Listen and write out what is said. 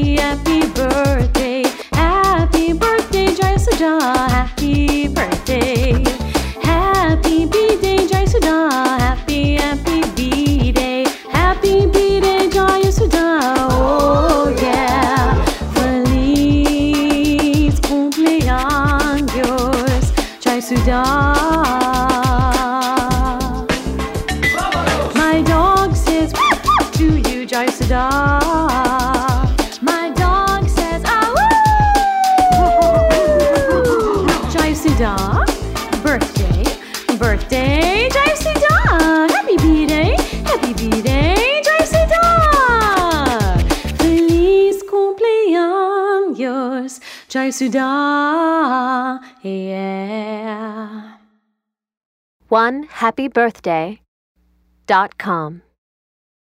happy birthday. Happy birthday, Jai Suda. Happy birthday. Happy B-Day, Jai Suda. Happy B-Day. Happy B-Day, Jai Suda. Oh yeah. Feliz cumpleaños, Jai Suda. My dog says to you, Jai Suda. My dog says, ah, woo! Jai Suda, birthday, birthday, Jai Suda. Happy B-Day, Jai Suda. Feliz cumpleaños, Jai Suda. Yeah. OneHappyBirthday.com